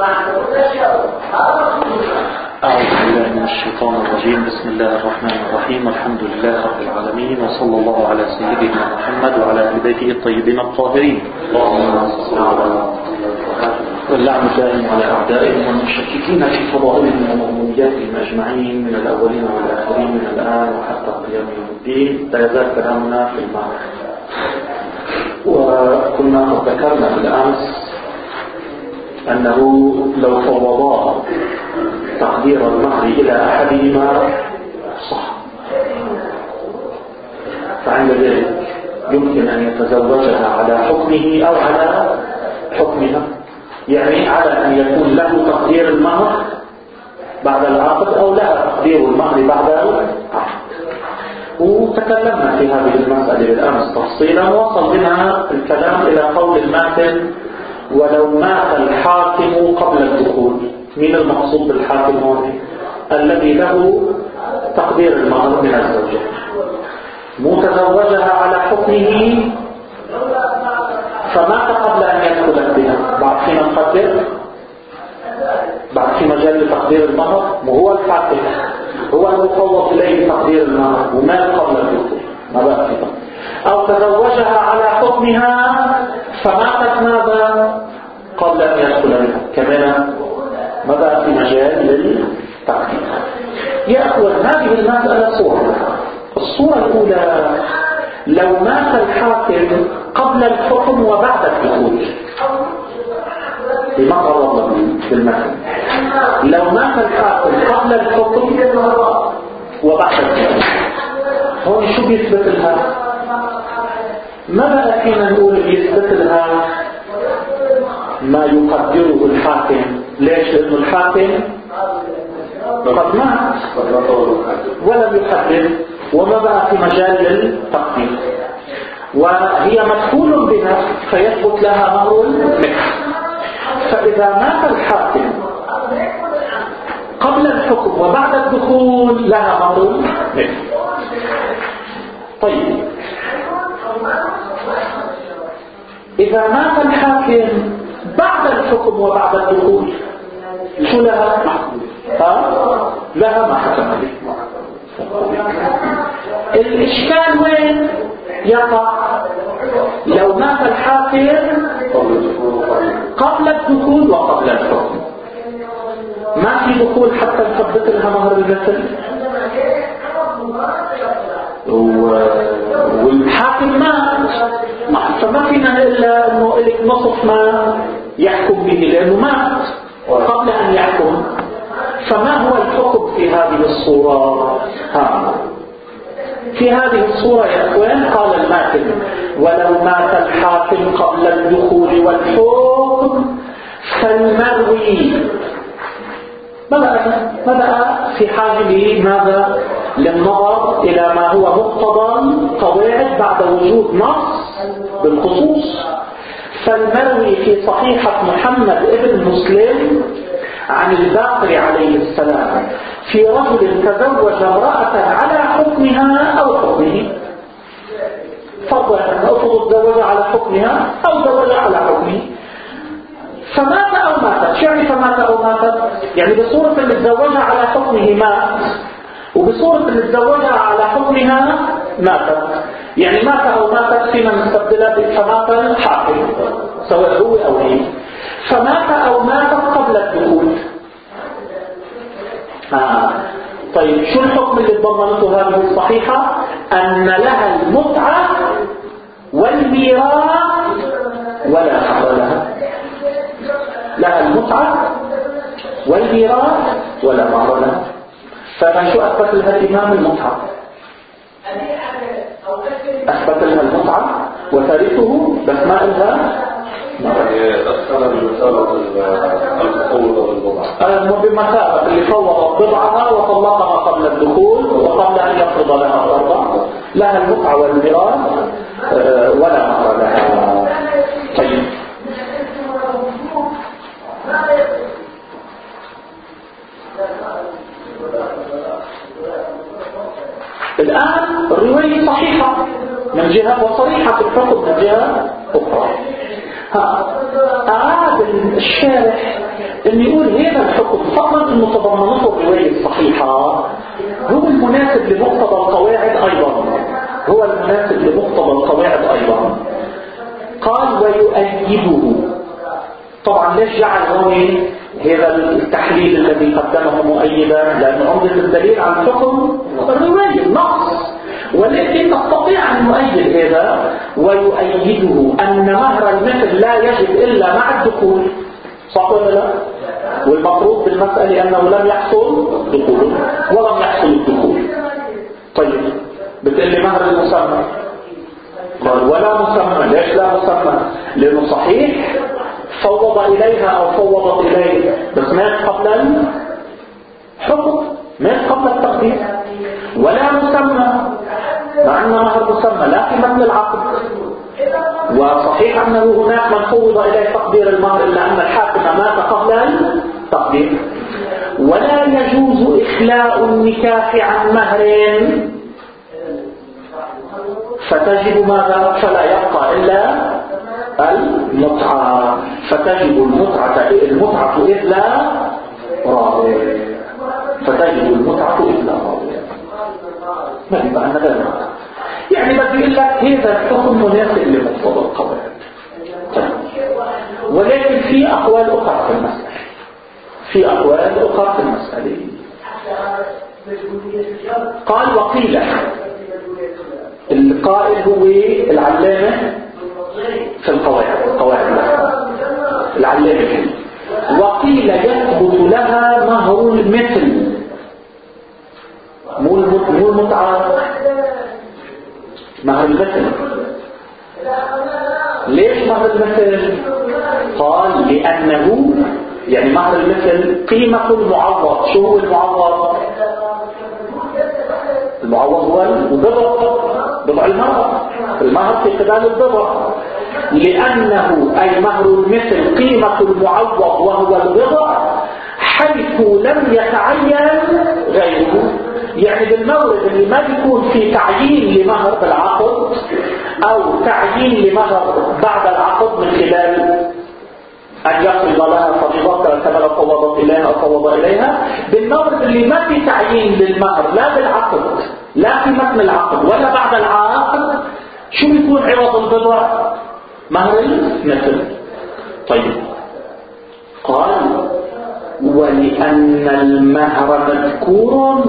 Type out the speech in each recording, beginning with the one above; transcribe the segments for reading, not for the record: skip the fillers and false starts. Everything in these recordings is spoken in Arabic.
أعوذ بالله من الشيطان الرجيم. بسم الله الرحمن الرحيم. الحمد لله رب العالمين، وصلى الله على سيدنا محمد وعلى آل بيته الطيبين الطاهرين. اللهم صل على واللعن دائم على أعدائهم والمشككين في فضائلهم ومؤمنياتهم أجمعين من الأولين والآخرين من الآن وحتى قيام يوم الدين. لا يزال كلامنا في المعنى، وكنا قد ذكرنا بالأمس أنه لو فوضا تقدير المهر إلى أحدهما صح، فعند ذلك يمكن أن يتزوجها على حكمه أو على حكمها، يعني على أن يكون له تقدير المهر بعد العقد أو لها تقدير المهر بعد العقد. وتكلمنا في هذه المسألة بالأمس تفصيلا، وصل بنا الكلام إلى قول الماتن: ولو مات الحاكم قبل الدخول. من المقصود بالحاكم هون؟ الذي له تقدير المهر من الزوجة، متزوجها على حكمه فمات قبل أن يدخل بها. بعد فينا نقدر، بعد في مجال تقدير المهر، وهو الحاكم هو المفوض إليه تقدير المهر ومات قبل الدخول، ما بقى في طبع. أو تزوجها على حكمها فماتت ماذا قبل أن يدخل بها، كمان ما بقى في مجال للتقدير. يا أخوان، هذه المسألة صورة. الصورة الأولى: لو مات الحاكم قبل الحكم وبعد الدخول. بما قرر بالمثل، لو مات الحاكم قبل الحكم وبعد الدخول، هون شو بيثبت لها؟ ما بقى فينا نقول بيثبت لها ما يقدره الحاكم. ليش؟ لأنه الحاكم قد مات ولم يقدر، وما بقى في مجال للتقدير، وهي مدخول بها فيثبت لها مهر المثل. فإذا مات الحاكم قبل الحكم وبعد الدخول لها مهر المثل. طيب، إذا مات الحاكم بعد الحكم وبعد الدخول شو لها؟ لها ما حكم عليه. الإشكال وين يقع؟ لو مات الحاكم قبل الدخول وقبل الحكم، ما في دخول حتى نثبت لها مهر المثل، والحاكم مات، فما فينا إلا أنه إلك نصف ما يحكم به لأنه مات قبل أن يحكم. فما هو الحكم في هذه الصورة؟ في هذه الصورة يا أخوان قال الماتن: ولو مات الحاكم قبل الدخول والحكم فالمروي بدأ في حاجة ماذا؟ للنظر إلى ما هو مقتضى القواعد بعد وجود نص بالخصوص. فالمروي في صحيحة محمد ابن مسلم عن الباقر عليه السلام في رجل تزوج امرأة على حكمها أو حكمه. فرضا أو تزوج على حكمها أو تزوج على حكمه، فمات أو ماتت. يعني فمات أو ماتت، يعني بصورة اللي تزوجها على حكمه مات، وبصورة اللي تزوجها على حكمها ماتت. يعني مات أو ماتت فيما نستبدلها فمات الحاكم سواء هو أو هي. فمات أو ماتت قبل الدخول. طيب، شو الحكم اللي ضمنته هذه الصحيحة؟ أن لها المتعة والميراث ولا مهر لها. لها المتعة والميراث ولا مهر لها. فشو أثبت لها الإمام؟ المتعة. أثبت لها المتعة وتاريخه، بس ما لها بمثابة اللي فوضت بضعها وطلقها قبل الدخول وقبل أن يفرض لها الأرض. لها المتعة والميراث ولا مهر لها. طيب، الآن الرواية صحيحة من جهة وصريحة في الحكم من جهة أخرى. أراد الشارح أن يقول هذا الحكم فضلا أنه تضمنته الرواية الصحيحة هو المناسب لمقتضى القواعد أيضا، هو المناسب لمقتضى القواعد أيضا. قال ويؤيده. طبعا ليش جعل هون هذا التحليل الذي قدمه مؤيدا؟ لأن عمدة الدليل على الحكم الرواية النص، ولكن نستطيع أن نؤيد هذا ويؤيده أن مهر المثل لا يجب إلا مع الدخول، صح ولا لا؟ والمفروض بالمسألة أنه لم يحصل دخول ولم يحصل الدخول. طيب بتقول لي مهر المسمى، قال ولا مسمى. ليش لا مسمى؟ لأنه صحيح فوض إليها أو فوضت إليه بس مات قبل الحكم، مات قبل التقدير. ولا مسمى مع أن مهر مسمى لا في متن العقد، وصحيح أنه هناك من فوض إليه تقدير المهر إلا أن الحاكم مات قبل التقدير. ولا يجوز إخلاء النكاح عن مهر فتجب ماذا؟ فلا يبقى إلا المتعة، فتجب المتعة إلا رابع، فتجب المتعة إلا رابع. ما يبقى أن ذلك يعني بدي أقول لك هذا الحكم مناسب لمقتضى القواعد. ولكن في أقوال أخرى في المسألة، في أقوال أخرى في المسألة. قال وقيل، القائل هو العلامة في القواعد العلامة. وقيل يثبت لها مهر المثل، مو المتعة، مهر المثل. ليش مهر المثل؟ قال لأنه يعني مهر المثل قيمة المعوض. شو هو المعوض؟ المعوض هو بضع المهر، المهر في قبال البضع. لأنه أي مهر المثل قيمة المعوض وهو البضع حيث لم يتعين غيره. يعني بالمورد اللي ما بيكون في تعيين لمهر بالعقد أو تعيين لمهر بعد العقد من خلال أن يفرض لها فريضة كما لو فوضت إليها أو فوض إليها. بالمورد اللي ما في تعيين للمهر لا بالعقد لا في متن العقد ولا بعد العقد، شو بيكون عوض البضع؟ مهر المثل. طيب قال ولأن المهر مذكور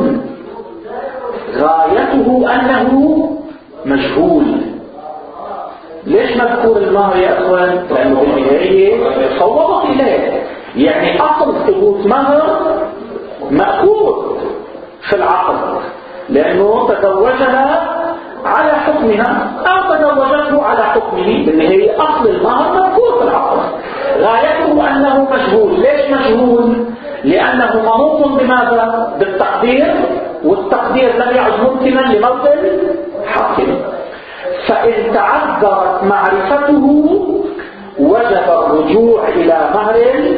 غايته أنه مجهول. ليش مذكور المهر يا أخوان؟ لأنه بالنهاية فوضت إليه، يعني أصل ثبوت مهر مأكول في العقد، لأنه تزوجها على حكمها أو تزوجته على حكمه. بالنهاية أصل المهر مذكور في العقد، غايته أنه مجهول. ليش مجهول؟ لأنه منوط بماذا؟ بالتقدير، والتقدير لم يعد ممكنا لموت الحاكم. فإن تعذرت معرفته وجب الرجوع إلى مهر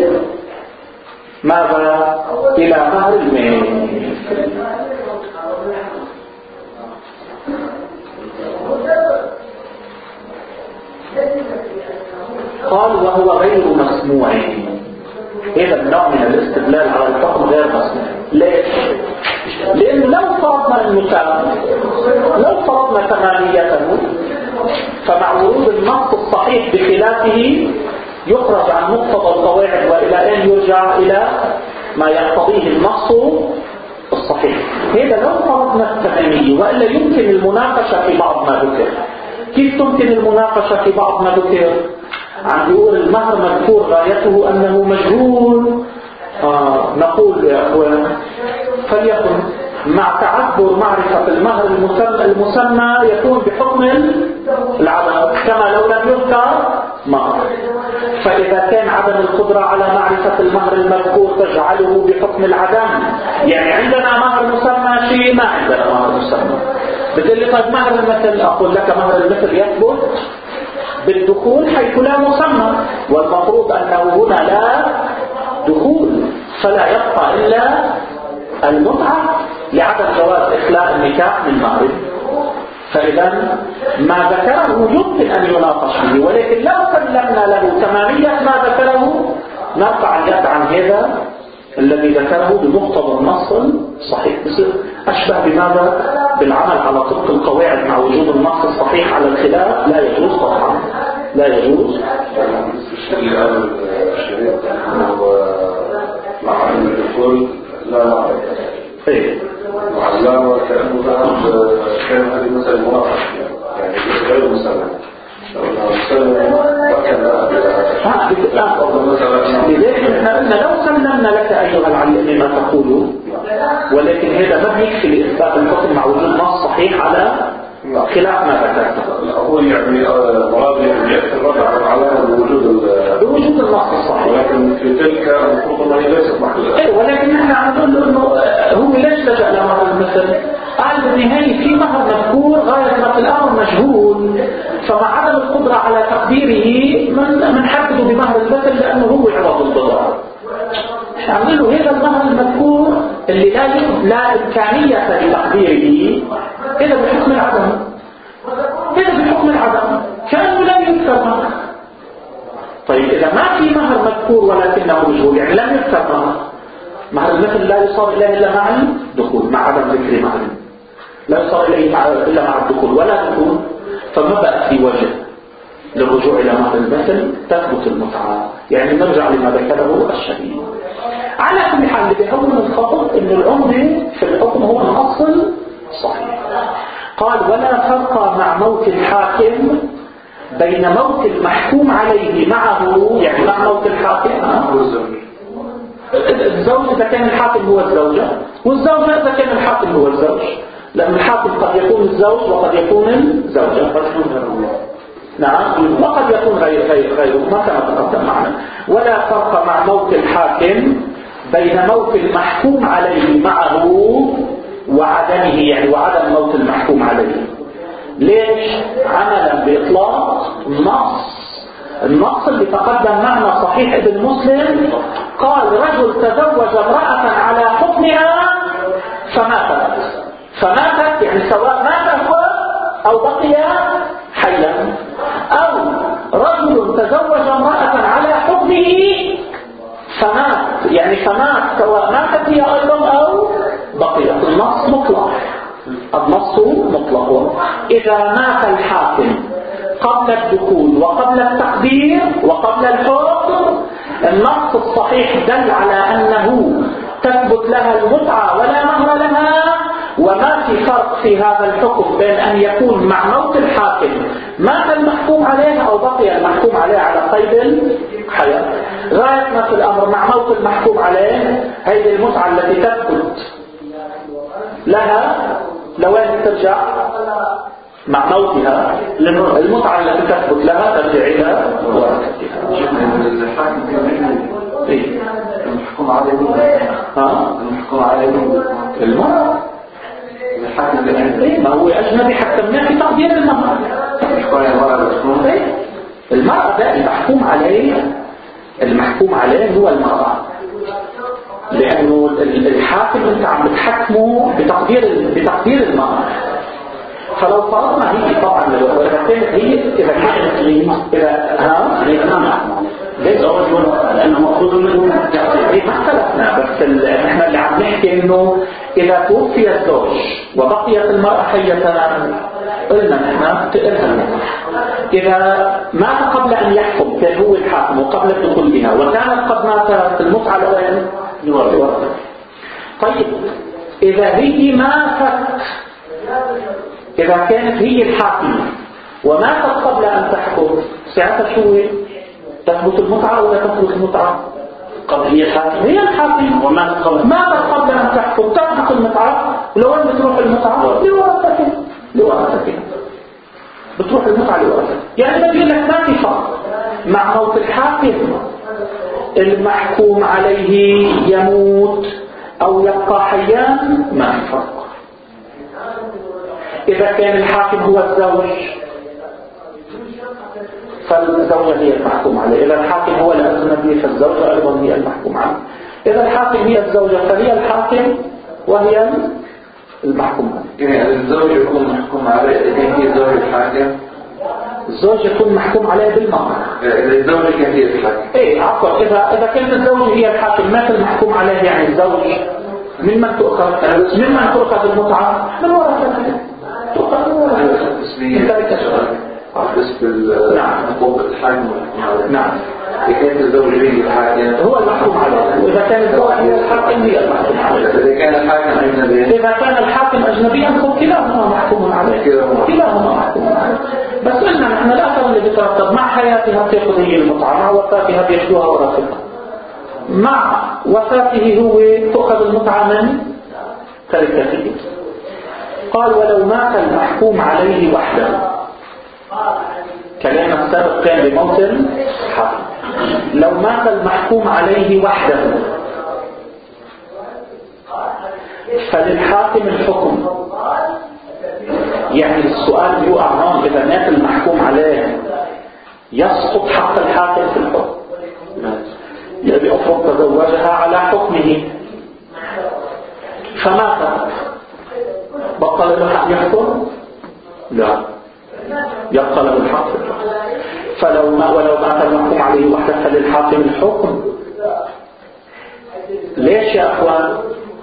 ماذا؟ إلى مهر المال. قال وهو غير مسموع. هذا النوع من الاستدلال على الحكم غير مسموع. ليش؟ لأنه لو فرضنا ثمانيته فمع ورود النص الصحيح بخلافه يخرج عن مقتضى القواعد، وإلى أن يرجع إلى ما يقتضيه النص الصحيح. هذا لو فرضنا الثمانية، وإلا يمكن المناقشة في بعض ما ذكر. كيف تمكن المناقشة في بعض ما ذكر؟ عم يقول المهر مذكور غايته أنه مجهول. نقول يا أخوان فليكن مع تعذر معرفة المهر المسمى يكون بحكم العدم كما لو لم يذكر مهر. فإذا كان عدم القدرة على معرفة المهر المذكور تجعله بحكم العدم، يعني عندنا مهر مسمى شيء ما عندنا مهر مسمى. بتقول لي طيب مهر المثل، أقول لك مهر المثل يثبت بالدخول حيث لا مسمى، والمفروض أنه هنا لا دخول، فلا يبقى إلا المتعة لعدم جواز إخلاء النكاح من مهر. فإذا ما ذكره يمكن أن يناقش به، ولكن لو سلمنا له تمامية ما ذكره نرفع اليد عن هذا الذي ذكره بمقتضى النص الصحيح. بصير أشبه بماذا؟ بالعمل على طبق القواعد مع وجود النص الصحيح على الخلاف. لا يجوز طبعا، لا يجوز. الشيء اللي قال الشريط مع علم الدخول لا نعرف ايه وعلامة كأنه كان هذه مثل مناقش يعني غير مسلم لذلك نحن لو سلمنا لك أيها العلم ما تقوله، ولكن هذا ما يكفي لإثبات الحكم مع وجود نص صحيح على خلاف ما ذكرته. هو يعني مراد يأتي الرد على بوجود النص الصحيح، ولكن في تلك المفروض أنها ليست محدودة. ولكن نحن عم نقول له إنه هو ليش لجأ لمهر المثل؟ قال بالنهاية في مهر مذكور غاية ما في الأمر مجهول، فمع عدم القدرة على تقديره من حدده بمهر المثل لأنه هو عوض الضرر. عم له هذا المهر المذكور اللي لا إمكانية لتقديره، هذا بحكم العدم، هذا بحكم العدم كأنه لا يذكر مهر. طيب إذا ما في مهر مذكور ولكنه مجهول، يعني لم يذكر مهر المثل لا يصار إليه إلا مع الدخول، مع عدم ذكر مهر لا يصار إليه إلا مع الدخول ولا دخول، فما بقى في وجه للرجوع إلى مهر المثل تثبت المتعة. يعني نرجع لما ذكره الشهيد. على كل حال اللي بيهون الخطأ إن العمدة في الحكم هو الأصل صحيح. قال ولا فرق مع موت الحاكم بين موت المحكوم عليه معه، يعني مع موت الحاكم الزوج إذا كان الحاكم هو الزوجة، والزوجة إذا كان الحاكم هو الزوج، لأن الحاكم قد يكون الزوج وقد يكون الزوجة. نعم، وقد يكون غيره ما كان تقدم معنا. ولا فرق مع موت الحاكم بين موت المحكوم عليه معه وعدمه، يعني وعدم موت المحكوم عليه. ليش؟ عملا بإطلاق النص اللي تقدم معنا صحيح ابن مسلم قال رجل تزوج امرأة على حكمها فماتت يعني سواء مات أو بقي حيا، أو رجل تزوج امرأة على حكمه فمات، يعني فمات سواء ماتت هي أيضا أو بقيت. النص مطلق. إذا مات الحاكم قبل الدخول وقبل التقدير وقبل الحكم، النص الصحيح دل على أنه تثبت لها المتعة ولا مهر لها، وما في فرق في هذا الحكم بين أن يكون مع موت الحاكم مات المحكوم عليه أو بقي المحكوم عليه على قيد الحياة. غاية ما في الأمر مع موت المحكوم عليه هذه المتعة التي تثبت لها لوين ترجع مع موتها، المتعة التي تثبت لها ترجع إلى ورثتها. المحكوم عليه المرأة ما هو أجنبي حكمناه في تقدير المهر. المرأة ده المحكوم عليه هو المرأة، لأنه الحاكم أنت عم بتحكمه بتقدير المهر. فلو فرضنا هي طبعا إذا كانت ليس لأنه مأخوذ منه ما اختلفنا، بس احنا اللي عم نحكي انه اذا توفي الزوج وبقيت المرأة حية قلنا نحن تقلها. اذا مات قبل ان يحكم كان هو الحاكم وقبل الدخول بها وكانت قد ماتت المتعة لوين لورثته. طيب اذا هي ماتت، اذا كانت هي الحاكمة وماتت قبل ان تحكم ساعتها شو تثبت المتعة ولا تثبت المتعة؟ قبل هي الحاكم وماتت قبل أن تحكم تثبت المتعة. ولو أن بتروح المتعة لورثتها بتروح المتعة لورثتها. يعني بقول لك ما في فرق مع موت الحاكم المحكوم عليه يموت أو يبقى حيان، ما في فرق. إذا كان الحاكم هو الزوج فالزوجة هي المحكوم عليه، إذا الحاكم هو الأجنبي فالزوجة أيضا هي المحكوم عليه، إذا الحاكم هي الزوجة فهي الحاكم وهي المحكوم. يعني الزوج يكون محكوم عليه إذا هي الزوج الحاكم. الزوج يكون محكوم عليه بالمهر. إذا الزوج كان هي الحاكم. إيه عفوا، إذا كانت الزوج هي الحاكم مثل المحكوم عليه، يعني الزوج ممن تؤخذ المتعة من ورثته. تؤخذ من ورثته. بالنسبة لحقوق الحاكم. نعم. إذا كانت الزوج هي الحاكم هو المحكوم عليه، وإذا كان الزوج هي الحاكم هي المحكوم عليه. إذا كان الحاكم أجنبيا. إذا كان الحاكم أجنبيا فكلاهما محكوم عليه. كلاهما محكوم عليه. بس نحن لا ترى اللي بيترتب مع حياتها تأخذ هي المتعة، مع وفاتها بيأخذوها ورثتها. مع وفاته هو تأخذ المتعة من تركته. قال ولو مات المحكوم عليه وحده. كلام السابق كان بموت الحاكم. لو مات المحكوم عليه وحده فللحاكم الحكم. يعني السؤال يقع هون، إذا مات المحكوم عليه يسقط حق الحاكم في الحكم. يعني أفرض تزوجها على حكمه فمات، بطل له حق يحكم؟ لا، يبقى له الحق. ولو مات المحكوم عليه وحده فللحاكم الحكم. ليش يا أخوان؟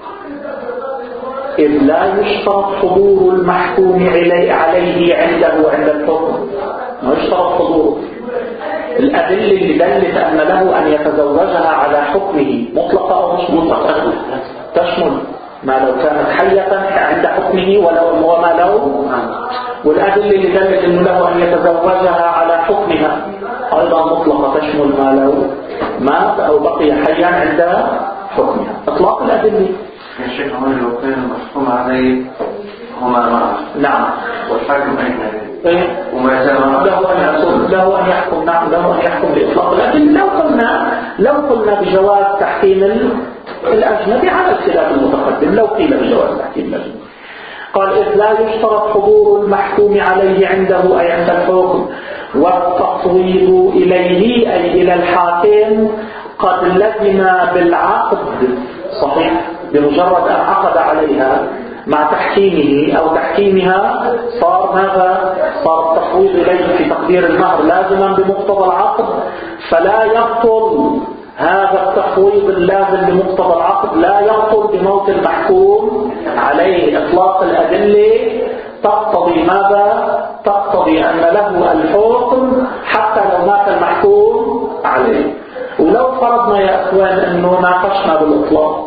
إذ لا يشترط حضور المحكوم عليه عنده عند الحكم. ما يشترط حضوره. الأدلة اللي دلت أن له أن يتزوجها على حكمه مطلقة أو مش مطلقة؟ تشمل ما لو كانت حية عند حكمه وما لو، والأدلة اللي دلت أنه له أن يتزوجها على حكمها أيضا مطلقة تشمل ما لو مات أو بقي حيا عند حكمها. إطلاق الأدلة. الشيخ عمر لو كان المحكوم عليه هما معه. نعم. والحاكم أجنبي. إيه؟ وما زال له أن يحكم. نعم، له أن يحكم بإطلاق الأدلة. لو قلنا بجواز تحكيم الأجنبي على الخلاف المتقدم، لو قيل بجواز تحكيم الأجنبي. قال إذ لا يشترط حضور المحكوم عليه عنده أي عند الحكم، والتفويض إليه أي إلى الحاكم قد لزم بالعقد. صحيح، بمجرد أن عقد عليها مع تحكيمه أو تحكيمها صار ماذا؟ صار التفويض إليه في تقدير المهر لازما بمقتضى العقد، فلا يبطل هذا التفويض اللازم بمقتضى العقد، لا يبطل بموت المحكوم عليه. إطلاق الأدلة تقتضي ماذا؟ تقتضي أن له الحكم حتى لو مات المحكوم عليه. ولو فرضنا يا أخوان أنه ناقشنا بالإطلاق،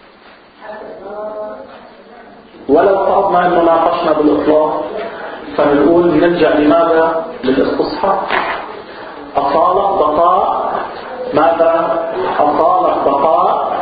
فنقول نلجأ لماذا؟ للاستصحاب. أصالة بقاء ماذا؟ أصالة بقاء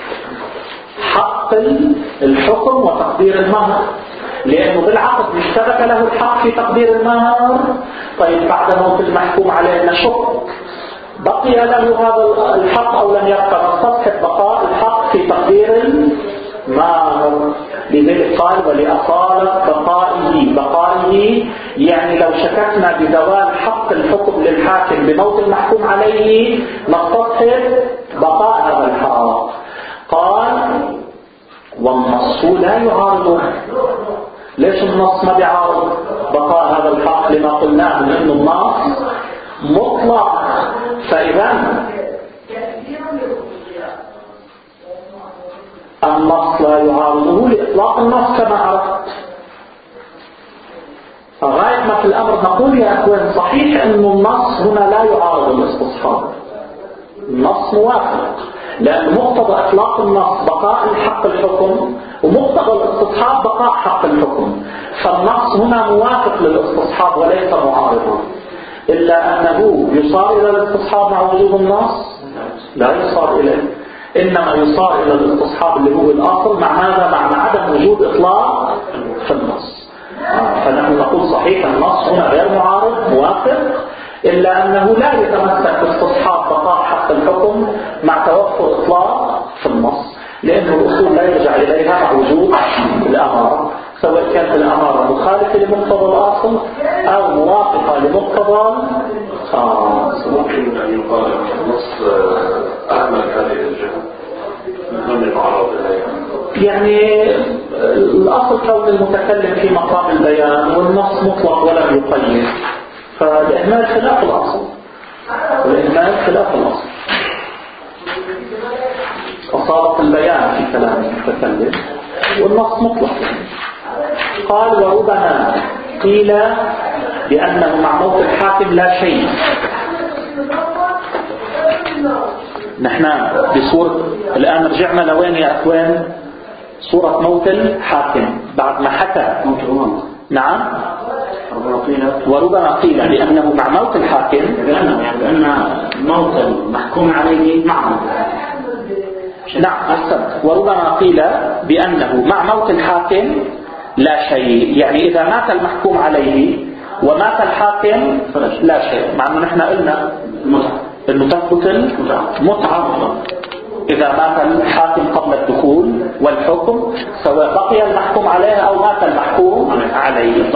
حق الحكم وتقدير المهر، لأنه بالعقد اشترك له الحق في تقدير المهر. طيب بعد موت المحكوم عليه نشك بقي له هذا الحق أو لم يبقى، نستصحب بقاء الحق في تقدير المهر. لذلك قال ولأصالة بقائه يعني لو شككنا بزوال حق الحكم للحاكم بموت المحكوم عليه نستصحب بقاء هذا الحق. قال والنص لا يعارضه. ليش النص ما بيعارض بقاء هذا الحق؟ لما قلناه من انه النص مطلق، فإذا النص لا يعارضه لإطلاق النص كما عرفت. فغاية ما في الأمر نقول يا أخوان صحيح أن النص هنا لا يعارض الاستصحاب، النص موافق، لأن مقتضى إطلاق النص بقاء الحق الحكم، ومقتضى الاستصحاب بقاء حق الحكم. فالنص هنا موافق للاستصحاب وليس معارضا، إلا أنه يصار إلى الاستصحاب مع وجود النص؟ لا يصار إليه، إنما يصار إلى الاستصحاب اللي هو الأصل مع ماذا؟ مع عدم وجود إطلاق في النص. فنحن نقول صحيح النص هنا غير معارض موافق، إلا أنه لا يتمسك باستصحاب بقاء حق الحكم مع توفر إطلاق في النص، لأنه الأصول لا يرجع إليها مع وجود الأمارة، سواء كانت الأمارة مخالفة لمقتضى الأصل أو موافقة لمقتضى الخاص. ممكن أن يقال النص أعمل هذه الجهة من ضمن المعارض إليها. يعني الأصل كون المتكلم في مقام البيان والنص مطلق ولم يقيد، فالإهمال خلاف الأصل، والإهمال خلاف الأصل. وصارت البيان في كلام المتكلم والنص مطلق. قال وربما قيل بأنه مع موت الحاكم لا شيء. نحن بصورة الآن رجعنا لوين يا أخوان؟ صورة موت الحاكم بعد ما حكى موت الأمم. نعم. وربما قيل بأنه مع موت الحاكم، بأن موت المحكوم عليه مع موت. نعم أحسنت. وربما قيل بأنه مع موت الحاكم لا شيء، يعني إذا مات المحكوم عليه ومات الحاكم لا شيء، مع أنه نحن قلنا أنه تثبت المتعة إذا مات الحاكم قبل الدخول والحكم، سواء بقي المحكوم عليه أو مات المحكوم عليه.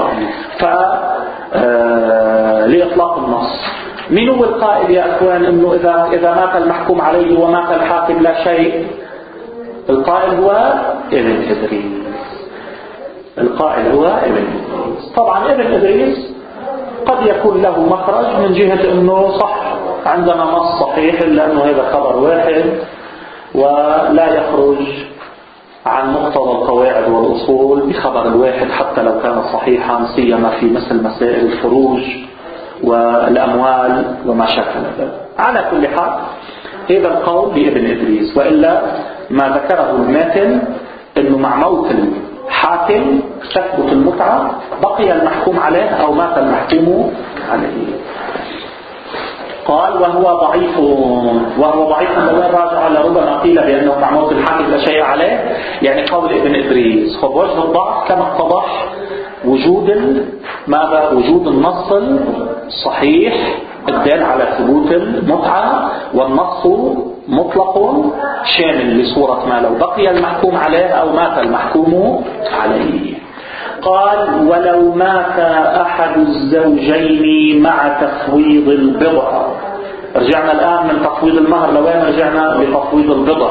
لإطلاق النص. من هو القائل يا أخوان أنه إذا مات المحكوم عليه ومات الحاكم لا شيء؟ القائل هو ابن إدريس. القائل هو ابن إدريس. طبعا ابن إدريس قد يكون له مخرج من جهة أنه صح عندنا نص صحيح، إلا أنه هذا خبر واحد ولا يخرج عن مقتضى القواعد والأصول بخبر الواحد حتى لو كان صحيحا، سيما في مثل مسائل الفروج والأموال وما شابه ذلك. على كل حال هذا القول لابن إدريس، وإلا ما ذكره الماتن أنه مع موت الحاكم تثبت المتعة بقي المحكوم عليه أو مات المحكوم عليه. قال وهو ضعيف لو راجع على ربما قيل بأنه مع موت الحاكم لا شيء عليه، يعني قول ابن إدريس. وجه الضعف كما اتضح وجود ماذا؟ وجود النص الصحيح الدال على ثبوت المتعة، والنص مطلق شامل لصورة ما لو بقي المحكوم عليه أو مات المحكوم عليه. قال ولو مات أحد الزوجين مع تفويض البضع. رجعنا الآن من تفويض المهر لوين رجعنا؟ لتفويض البضع،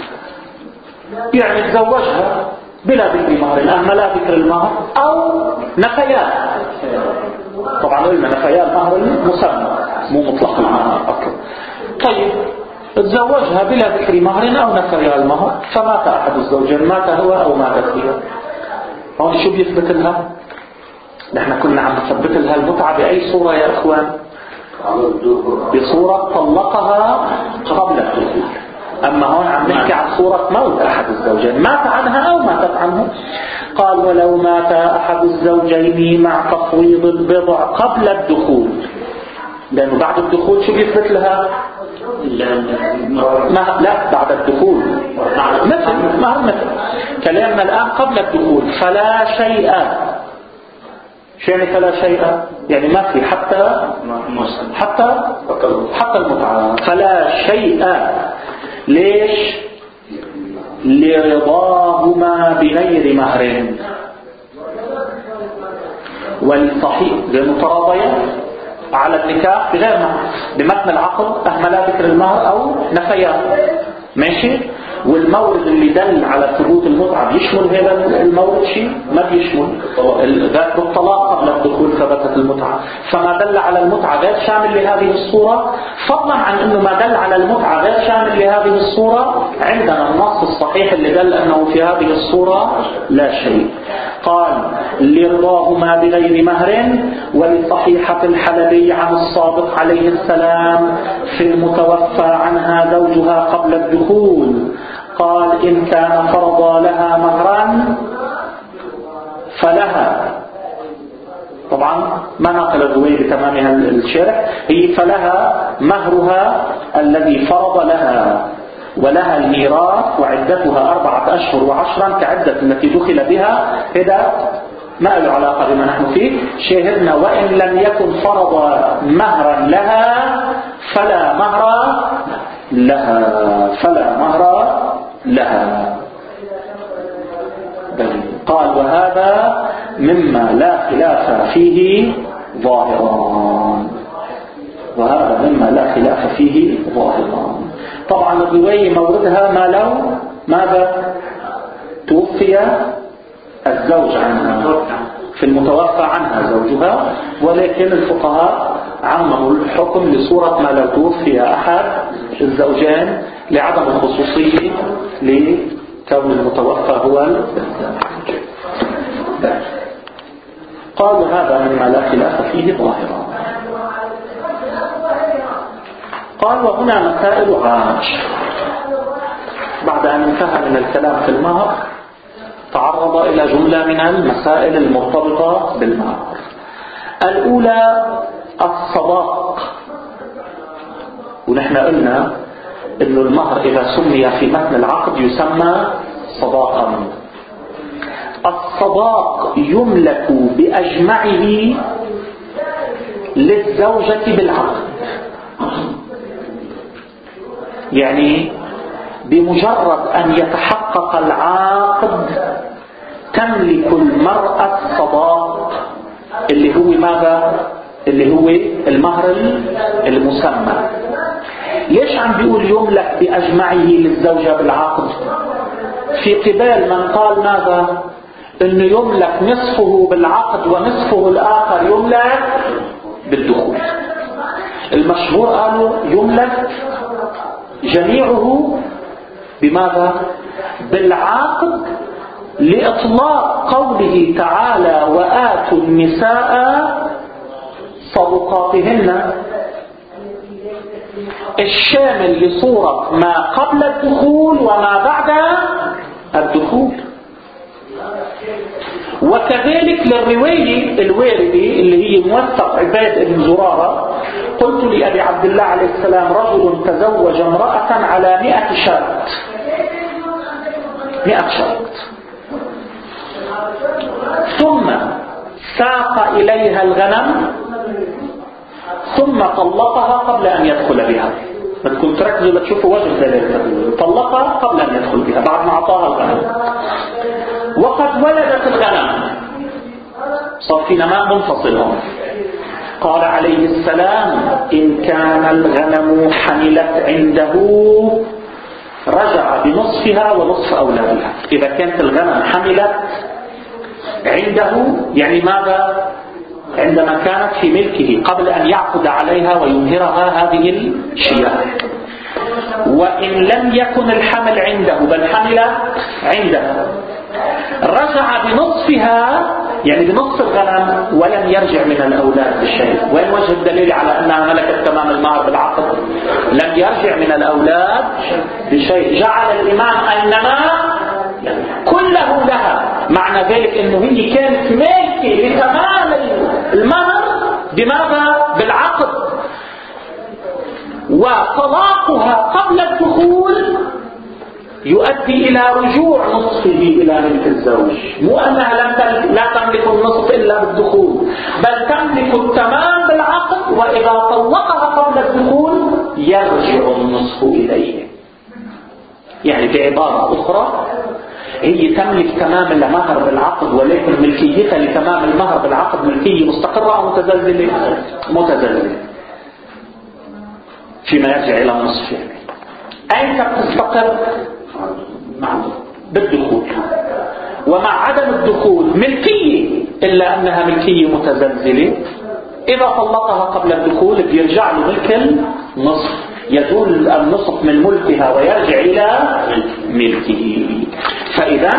يعني تزوجها بلا ذكر مهر، أهمل ذكر المهر أو نفيا. طبعا قلنا نفيا المهر المسمى مو مطلق المهر أصلا. طيب تزوجها بلا ذكر مهر أو نفيا المهر، فمات أحد الزوجين، مات هو أو ماتت هي. هون شو بيثبت لها؟ نحن كنا عم نثبت لها المتعة بأي صورة يا أخوان؟ بصورة طلقها قبل الدخول. أما هون عم نحكي عن صورة موت أحد الزوجين، مات عنها أو ماتت عنه. قال ولو مات أحد الزوجين مع تفويض البضع قبل الدخول، لأنه بعد الدخول شو بيثبت لها؟ لا بعد الدخول مثل كلامنا الآن قبل الدخول فلا شيء. شو يعني فلا شيء؟ يعني ما في حتى المتعة فلا شيء. ليش؟ لرضاهما بغير مهر، والصحيح للمتراضية على النكاح بغير مهر، بمتن العقد أهملا ذكر المهر أو نفيا، ماشي. والمورد اللي دل على ثبوت المتعة بيشمل هذا المورد شيء؟ ما بيشمل. ذات الطلاق قبل الدخول ثبتت المتعة، فما دل على المتعة غير شامل لهذه الصورة، فضلا عن أنه ما دل على المتعة غير شامل لهذه الصورة عندنا النص الصحيح اللي دل أنه في هذه الصورة لا شيء. قال لرضاهما بغير مهر، ولصحيحة الحلبي عن الصادق عليه السلام في المتوفى عنها زوجها قبل الدخول، قال إن كان فرض لها مهرا فلها. طبعا ما نقل الروي بتمامها الشرح، هي فلها مهرها الذي فرض لها، ولها الميراث وعدتها 4 أشهر و10 كعدة التي دخل بها. هذا ما له علاقة بما نحن فيه. شاهدنا وإن لم يكن فرض مهرا لها فلا مهر لها. قال وهذا مما لا خلاف فيه ظاهران. طبعا الرواية موردها ما لو ماذا توفي الزوج عنها، في المتوفى عنها زوجها، ولكن الفقهاء عمموا الحكم لصورة ما لو توفي أحد الزوجين لعدم الخصوصية لكون المتوفى هو الزوج. قالوا هذا مما لا خلاف فيه ظاهرا. قال وهنا مسائل عاجل. بعد أن انتهى من الكلام في المهر تعرض إلى جملة من المسائل المرتبطة بالمهر. الأولى الصداق، ونحن قلنا إن المهر إذا سمي في متن العقد يسمى صداقا. الصداق يملك بأجمعه للزوجة بالعقد، يعني بمجرد أن يتحقق العقد تملك المرأة الصداق اللي هو ماذا؟ اللي هو المهر المسمى. ليش عم بيقول يملك بأجمعه للزوجة بالعقد؟ في قبال من قال ماذا؟ انه يملك نصفه بالعقد ونصفه الآخر يملك بالدخول. المشهور قالوا يملك جميعه بماذا؟ بالعقد، لإطلاق قوله تعالى وآتوا النساء صدقاتهن، الشامل لصورة ما قبل الدخول وما بعد الدخول. وكذلك للرواية الواردة اللي هي موثق عباد بن زرارة: قلت لأبي عبد الله عليه السلام رجل تزوج امرأة على 100 شرط، 100 شرط، ثم ساق إليها الغنم ثم طلقها قبل أن يدخل بها. بدكم تركزوا لتشوفوا وجه ذلك. طلقها قبل أن يدخل بها بعد ما أعطاها الغنم، وقد ولدت الغنم، صار في نماء منفصل. قال عليه السلام: إن كان الغنم حملت عنده رجع بنصفها ونصف أولادها. إذا كانت الغنم حملت عنده يعني ماذا؟ عندما كانت في ملكه قبل أن يعقد عليها ويمهرها هذه الشياه. وإن لم يكن الحمل عنده بل حمل عنده رجع بنصفها يعني بنصف الغنم ولم يرجع من الأولاد بشيء. وين وجه الدليل على أنها ملكت تمام المهر بالعقد؟ لم يرجع من الأولاد بشيء. جعل الإمام أنما كله لها، معنى ذلك أنه هي كانت ملكة لتمام المهر بماذا؟ بالعقد. وطلاقها قبل الدخول يؤدي إلى رجوع نصفه إلى ملك الزوج، مو أنها لا تملك النصف إلا بالدخول، بل تملك التمام بالعقد، وإذا طلقها قبل الدخول يرجع النصف إليه. يعني بعبارة أخرى هي تملك تمام المهر بالعقد، ولكن ملكيتها لتمام المهر بالعقد ملكية مستقرة أو متزلزلة؟ متزلزلة فيما يرجع إلى النصف. أين تستقر؟ بالدخول. ومع عدم الدخول ملكية، إلا أنها ملكية متزلزلة. إذا طلقها قبل الدخول بيرجع له ملك النصف، يزول النصف من ملكها ويرجع إلى ملكه. فإذا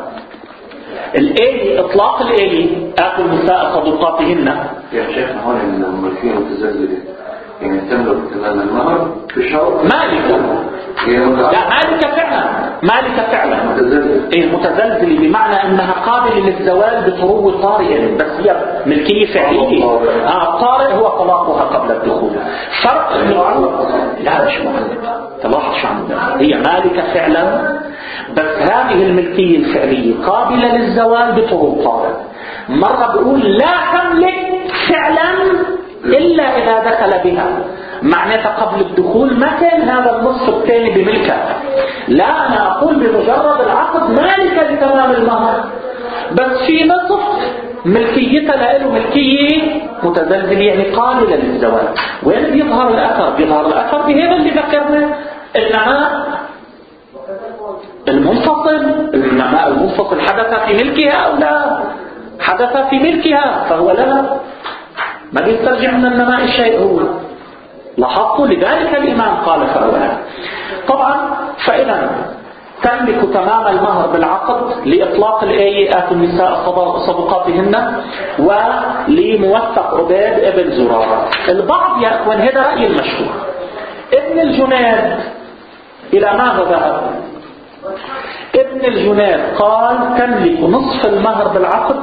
الآلي إطلاق الآلي آتوا النساء صدقاتهن. يا شيخنا هون الملكية متزلزلة يعني تملك تمام المهر بشرط مالكة. لا مالكة فعلا، مالكة فعلا. متزلزلة بمعنى أنها قابلة للزوال بطرو طارئ، بس هي ملكية فعلية. الطارئ هو طلاقها قبل الدخول. فرق لا مش معنى تلاحظ شو عم هي مالكة فعلا، بس هذه الملكية الفعلية قابلة للزوال بطرو طارئ. مرة بقول لا تملك فعلا إلا إذا دخل بها، معناتها قبل الدخول ما كان هذا النصف الثاني بملكها. لا، أنا أقول بمجرد العقد مالكة لتمام المهر، بس في نصف ملكيتها له ملكية متزلزلة يعني قابلة للزوال. وين بيظهر الأثر؟ بيظهر الأثر بهذا اللي ذكرنا، إنما المنفصل. النماء المنفصل حدث في ملكها أو لا؟ حدث في ملكها، فهو لها، ما بيسترجع من النماء الشيء. هو لاحظتوا لذلك الإمام قال فهو لها. طبعا فإذا تملك تمام المهر بالعقد لإطلاق الآية آتوا النساء صدقاتهن، ولموثق عبيد ابن زرارة. البعض يا أخوان، هذا رأي المشهور. ابن الجنيد إلى ماذا ذهب؟ ابن الجنيد قال تملك نصف المهر بالعقد،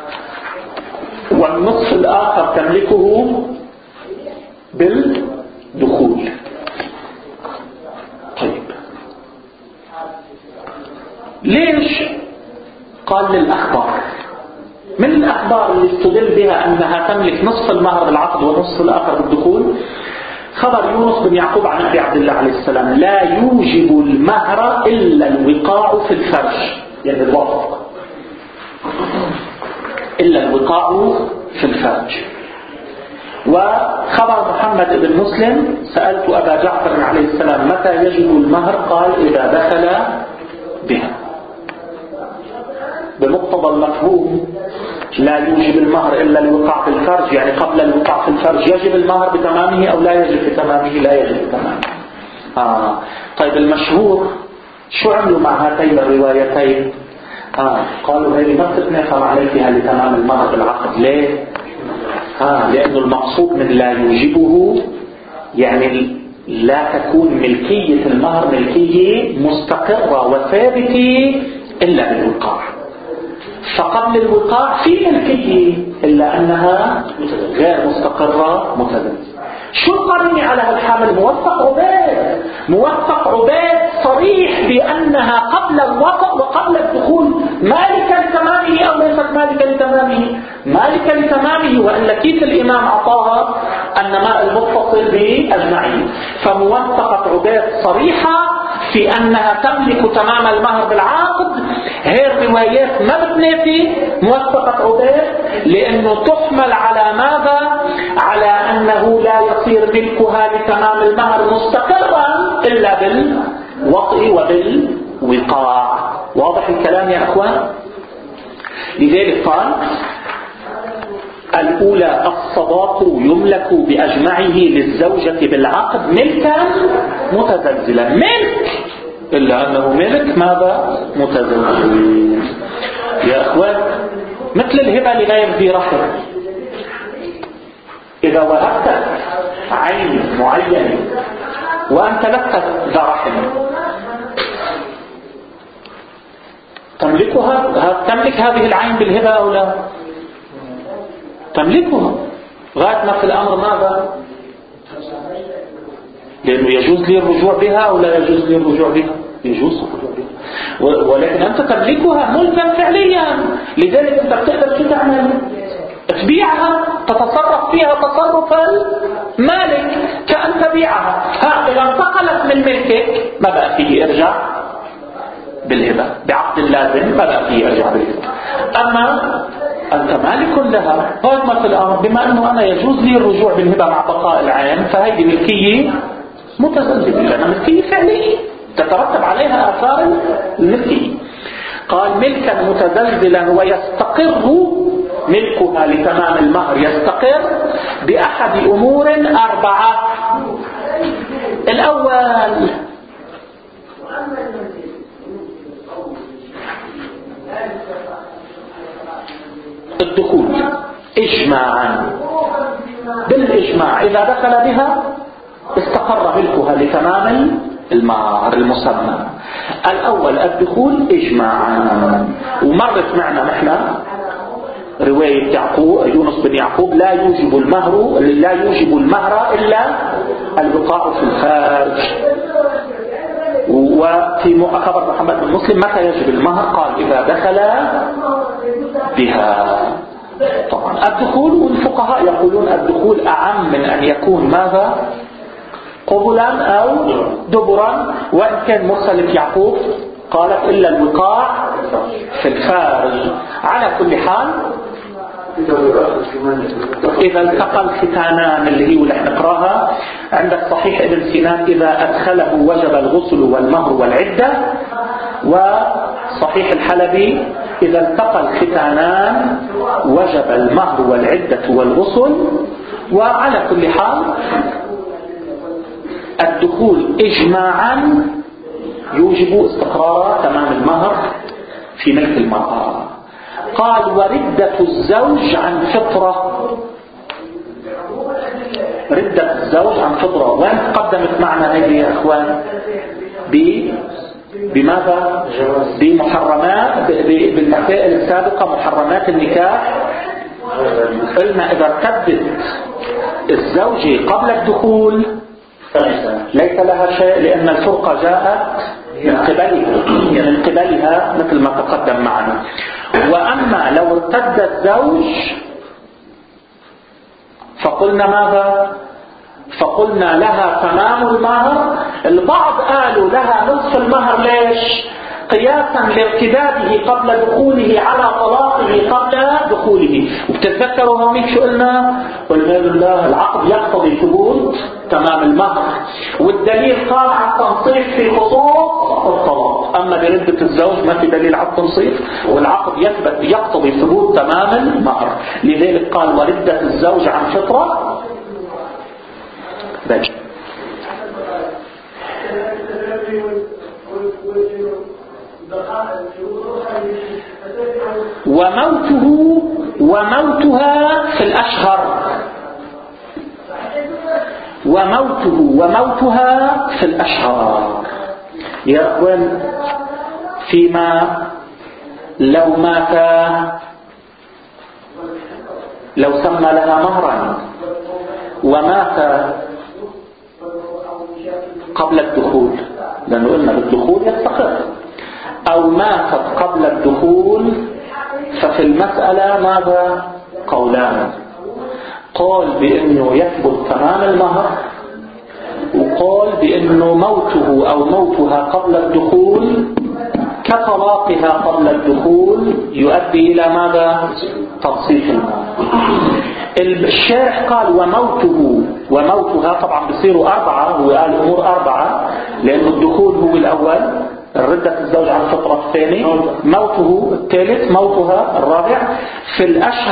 والنصف الآخر تملكه بالدخول. طيب ليش؟ قال للأخبار. من الأخبار اللي استدل بها أنها تملك نصف المهر بالعقد والنصف الآخر بالدخول خبر يونس بن يعقوب عن أبي عبد الله عليه السلام: لا يوجب المهر إلا الوقاع في الفرج، يعني الوفق، إلا الوقاع في الفرج. وخبر محمد بن مسلم: سألت أبا جعفر عليه السلام متى يجب المهر؟ قال إذا دخل بها. بمقتضى المفهوم لا يوجب المهر إلا الوقاع في الفرج، يعني قبل الوقاع في الفرج يجب المهر بتمامه أو لا يجب بتمامه؟ لا يجب بتمامه. طيب المشهور شو عملوا مع هاتين الروايتين؟ قالوا هذه ما بتتنافر عليها لتمام المهر بالعقد. ليه؟ لأنه المقصود من لا يوجبه يعني لا تكون ملكية المهر ملكية مستقرة وثابتة إلا بالوقاع. فقبل الوقاع في ملكية إلا أنها غير مستقرة متذبذبة. شو القرينة على هالحامل؟ موثق عبيد. موثق عبيد صريح بأنها قبل الوقع وقبل الدخول مالكة لتمامه أو ليست مالكة لتمامه؟ مالكة لتمامه، وإلا كيف الإمام أعطاها النماء المتصل بأجمعين؟ فموثقة عبيد صريحة في أنها تملك تمام المهر بالعقد. هي الروايات ما بتنافي موثقة عبيد، لأنه تحمل على ماذا؟ على أنه لا يصير ملكها لتمام المهر مستقرا إلا بالوطء وبالوقاع. واضح الكلام يا أخوان؟ لذلك قال الأولى: الصداق يملك بأجمعه للزوجة بالعقد ملكا متزلزلا. ملك إلا أنه ملك ماذا؟ متزلزل. يا أخوان مثل الهبة لغير ذي رحم. إذا وهبت عين معينة وأنت لست ذا رحم تملكها؟ تملك هذه العين بالهبة أو لا؟ تملكها غاية ما في الأمر ماذا؟ لأنه يجوز لي الرجوع بها أو لا يجوز لي الرجوع بها؟ يجوز الرجوع بها، ولكن أنت تملكها ملكا فعليا. لذلك أنت بتقدر شو تعمل؟ تبيعها، تتصرف فيها تصرف المالك كأن تبيعها. إذا انتقلت من ملكك ما بقى فيه ارجع بالهبة بعقد اللازم، ما بقى فيه ارجع بالهبة. أما أنت مالك لها غاية ما في الأمر، بما أنه أنا يجوز لي الرجوع بالهبة مع بقاء العين، فهذه ملكية متزلزلة لأنها ملكية فعلية تترتب عليها آثار الملكية. قال ملكا متزلزلا ويستقر ملكها لتمام المهر، يستقر بأحد أمور 4. الأول الدخول إجماعا، بالإجماع إذا دخل بها استقر ملكها لتمام المهر المسمى. الأول الدخول إجماعا. ومرت معنا نحن رواية يونس بن يعقوب: لا يوجب المهر إلا الوقاع في الخارج. وفي خبر محمد بن مسلم متى يجب المهر؟ قال إذا دخل بها. طبعا الدخول، والفقهاء يقولون الدخول أعم من أن يكون ماذا؟ قبلا أو دبرا. وإن كان مرسل يعقوب قالت إلا الوقاع في الخارج. على كل حال إذا التقى الختانان اللي هي ولح نقراها عندك صحيح ابن سنان: إذا أدخله وجب الغسل والمهر والعدة. وصحيح الحلبي إذا التقى الختانان وجب المهر والعدة والغسل. وعلى كل حال الدخول إجماعا يوجب استقرار تمام المهر في ملك المرأة. قال وردة الزوج عن فطرة. ردة الزوج عن فطرة وين تقدمت معنا هذه يا أخوان؟ بماذا؟ بمحرمات، بالمسائل السابقة محرمات النكاح. قلنا إذا ارتدت الزوجة قبل الدخول ليس لها شيء لأن الفرقة جاءت من قبلها مثل ما تقدم معنا. وأما لو ارتد الزوج فقلنا ماذا؟ فقلنا لها تمام المهر. البعض قالوا لها نصف المهر. ليش؟ قياسا لارتداده قبل دخوله على طلاقه قبل دخوله. وبتتذكروا هونيك شو قلنا؟ قلنا بالله العقد يقتضي ثبوت تمام المهر، والدليل قال على التنصيف في خصوص الطلاق. اما بردة الزوج ما في دليل على التنصيف، والعقد يقتضي ثبوت تمام المهر. لذلك قال وردة الزوج عن فطرة بجد. وموتها في الأشهر. وموتها في الأشهر يا أخوان. فيما لو مات، لو سمى لها مهرا ومات قبل الدخول، لأنه قلنا بالدخول يستقر، أو ماتت قبل الدخول، ففي المسألة ماذا؟ قولان. قول بأنه يثبت تمام المهر، وقول بأنه موته أو موتها قبل الدخول كطلاقها قبل الدخول يؤدي إلى ماذا؟ تنصيف المهر. الشارح قال وموتها طبعا بصيروا 4، هو قال أمور 4 لأن الدخول هو الأول، ردة الزوج عن فطرة الثاني، موته الثالث، موتها الرابع. في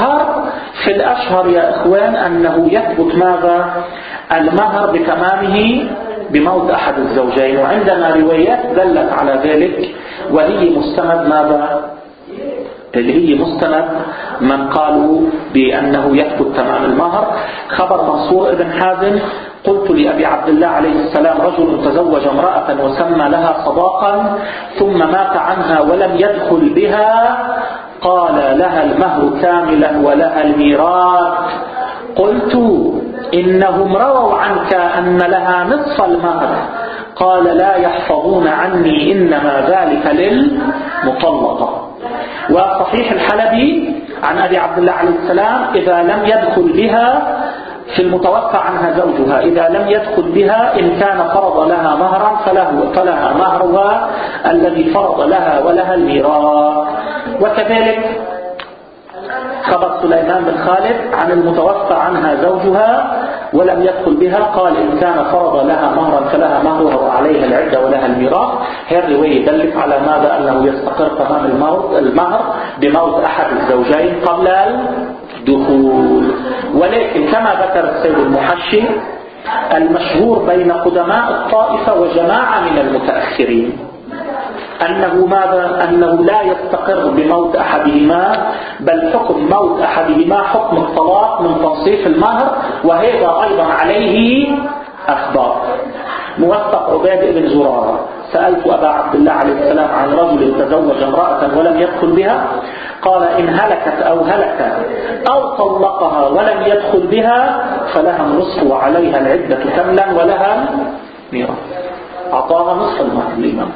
الأشهر يا إخوان أنه يثبت ماذا؟ المهر بتمامه بموت أحد الزوجين. وعندنا روايات دلت على ذلك، وهي مستند ماذا؟ اللي هي مستند من قالوا بأنه يثبت تمام المهر. خبر منصور ابن حازم: قلت لأبي عبد الله عليه السلام رجل تزوج امرأة وسمى لها صداقا ثم مات عنها ولم يدخل بها، قال لها المهر كاملا ولها الميراث. قلت إنهم رووا عنك أن لها نصف المهر، قال لا يحفظون عني إنما ذلك للمطلقة. وصحيح الحلبي عن أبي عبد الله عليه السلام: إذا لم يدخل بها، في المتوفى عنها زوجها، إذا لم يدخل بها إن كان فرض لها مهرا فلها مهرها الذي فرض لها ولها الميراث. وكذلك خبر سليمان بن خالد عن المتوفى عنها زوجها ولم يدخل بها، قال إن كان فرض لها مهرا فلها مهرها وعليها العدة ولها الميراث. هذه الرواية دلت على ماذا؟ أنه يستقر تمام المهر بموت أحد الزوجين قبل الدخول. ولكن كما ذكر السيد المحشي المشهور بين قدماء الطائفة وجماعة من المتأخرين أنه ماذا؟ أنه لا يستقر بموت أحدهما، بل حكم موت أحدهما حكم الطلاق من تنصيف المهر. وهذا أيضا عليه أخبار. موثق عباد بن زرارة: سألت أبا عبد الله عليه السلام عن رجل تزوج امرأة ولم يدخل بها، قال إن هلكت أو هلك أو طلقها ولم يدخل بها فلها النصف وعليها العدة كاملا ولها ميراث. أعطاها نصف المهر الإمام.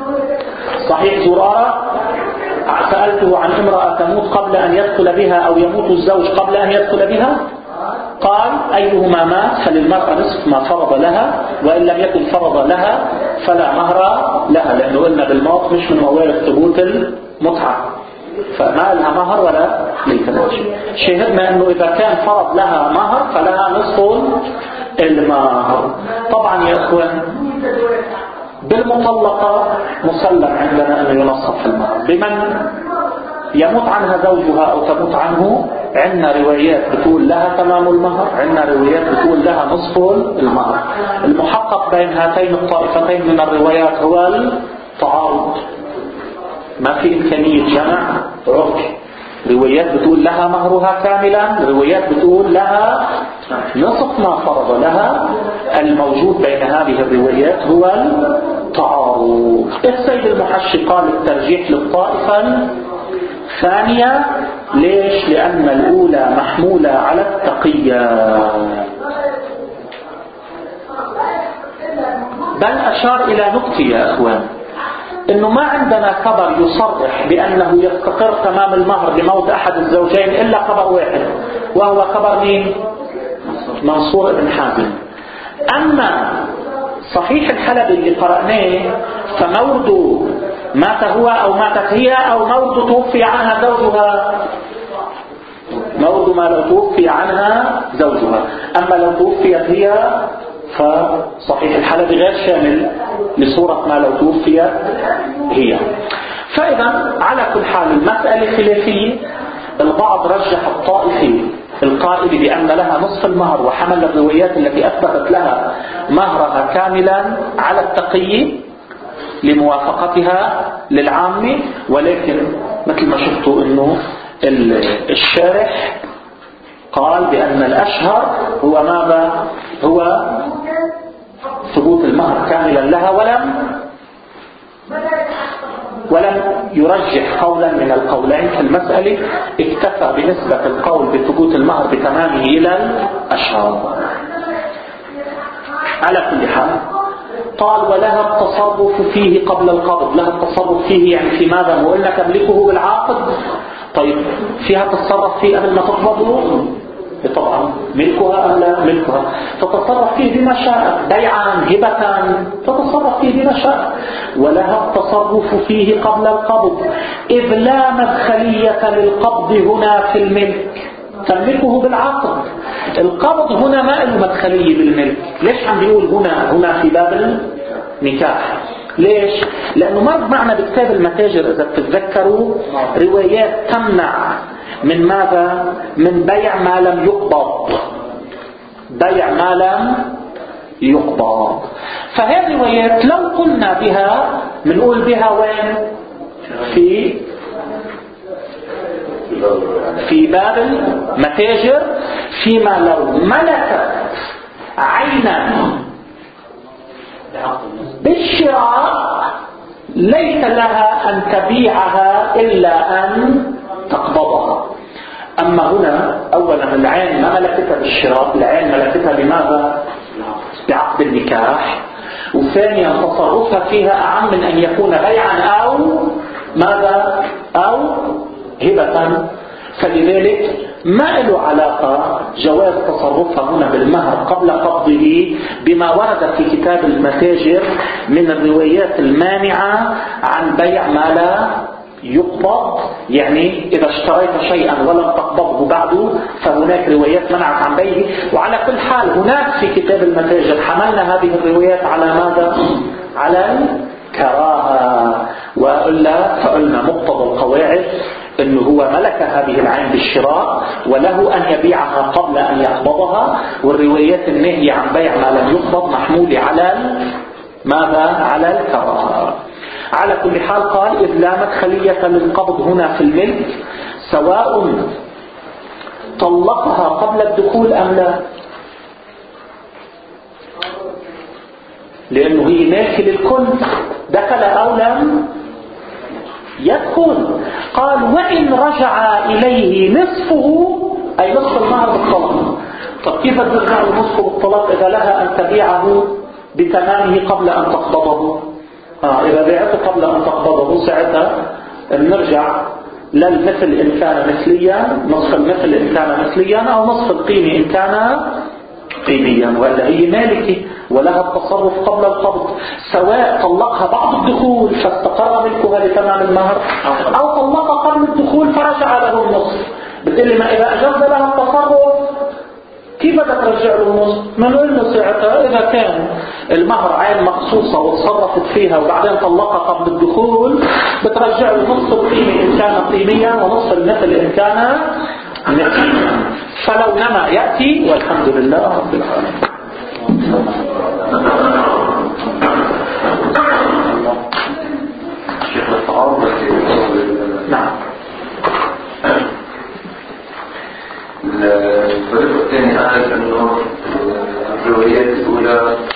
صحيح زرارة: سألته عن امرأة تموت قبل أن يدخل بها أو يموت الزوج قبل أن يدخل بها، قال أيهما مات فللمرأة نصف ما فرض لها، وإن لم يكن فرض لها فلا مهر لها، لأنه قلنا بالموت مش من موارد ثبوت المتعة، فما لها مهر ولا ليس شيء. شهدنا أنه إذا كان فرض لها مهر فلها نصف المهر. طبعا يا أخوان بالمطلقة مسلم عندنا أنه ينصف المهر. بمن يموت عنها زوجها أو تموت عنه عندنا روايات بتقول لها تمام المهر، عندنا روايات بتقول لها نصف المهر. المحقق بين هاتين الطائفتين من الروايات هو التعارض، ما في إمكانية جمع عرفي. روايات بتقول لها مهرها كاملا، روايات بتقول لها نصف ما فرض لها. الموجود بين هذه الروايات هو التعارض. السيد المحشي قال الترجيح للطائفة الثانية. ليش؟ لأن الأولى محمولة على التقية. بل أشار إلى نقطة يا أخوان، إنه ما عندنا خبر يصرح بأنه يستقر تمام المهر بموت أحد الزوجين إلا خبر واحد، وهو خبر مين؟ منصور بن حازم. أما صحيح الحلبي اللي قرأناه فمورد مات هو أو ماتت هي أو مورد توفي عنها زوجها، مورد ما لو توفي عنها زوجها. أما لو توفيت هي فصحيح الحلبي غير شامل لصورة ما لو توفيت هي. فإذا على كل حال المسألة خلافية. البعض رجح الطائفة القائل بأن لها نصف المهر وحمل الروايات التي أثبتت لها مهرها كاملا على التقية لموافقتها للعامة، ولكن مثل ما شفتوا انه الشارح قال بأن الأشهر هو ماذا؟ هو ثبوت المهر كاملا لها، ولم يرجح قولا من القولين في المسألة، اكتفى بنسبة القول بثبوت المهر بتمامه إلى الأشهر. على كل حال قال ولها التصرف فيه قبل القبض. لها التصرف فيه يعني في ماذا؟ وقلنا تملكه بالعقد. طيب فيها تتصرف فيه قبل ما تقبضه؟ طبعا ملكها أم لا ملكها، تتصرف فيه بما شاء، بيعا هبة تتصرف فيه بما شاء. ولها التصرف فيه قبل القبض إذ لا مدخلية للقبض هنا في الملك، تملكه بالعقد. القبض هنا ما له مدخلية بالملك. ليش عم بيقول هنا في باب النكاح؟ ليش؟ لأنه مر معنا بكتاب المتاجر إذا تتذكروا روايات تمنع من ماذا؟ من بيع ما لم يقبض، بيع ما لم يقبض. فهذه الروايات لو قلنا بها بنقول بها وين؟ في باب المتاجر، فيما لو ملكت عينا بالشراء ليس لها أن تبيعها إلا أن تقبضها. أما هنا أولا العين ما ملكتها بالشراء، العين ملكتها بماذا؟ بعقد النكاح. وثانيا تصرفها فيها أعم من أن يكون بيعا أو ماذا؟ أو هبة. فلذلك ما له علاقة جواز تصرفها هنا بالمهر قبل قبضه بما ورد في كتاب المتاجر من الروايات المانعة عن بيع ما لا يقبض. يعني إذا اشتريت شيئا ولم تقبضه بعده فهناك روايات منعت عن بيعه. وعلى كل حال هناك في كتاب المتاجر حملنا هذه الروايات على ماذا؟ على الكراهة. فقلنا مقتضى القواعد انه هو ملك هذه العين بالشراء وله ان يبيعها قبل ان يقبضها، والروايات النهي عن بيع ما لم يقبض محمولة على ماذا؟ على الكراهة. على كل حال قال إذ لا مدخلية للقبض هنا في الملك سواء طلقها قبل الدخول أم لا، لأنه هي ملك للكل، دخل أو لم يدخل. قال وإن رجع إليه نصفه أي نصف المهر بالطلاق. طب كيف ترجع نصفه بالطلاق إذا لها أن تبيعه بتمامه قبل أن تقبضه؟ إذا بيعته قبل أن تقبضه ساعتها نرجع للمثل إن كان مثليا، نصف المثل إن كان مثليا، أو نصف القيمة إن كان قيميا، ولا هي مالكة ولها التصرف قبل القبض، سواء طلقها بعد الدخول فاستقر ملكها لتمام المهر أو طلقها قبل الدخول فرجع له النصف. بتقول ما إذا أجاز لها التصرف كيف ترجع له النصف؟ ما نقول له ساعتها إذا كان المهر عين مخصوصة وتصرفت فيها وبعدين طلقها قبل الدخول، بترجع له نص القيمة إن كان قيميا ونص المثل إن كان مثليا. فلو نما يأتي، والحمد لله رب العالمين. نعم. الطريقة الثانية أعرف أنه الروايات الأولى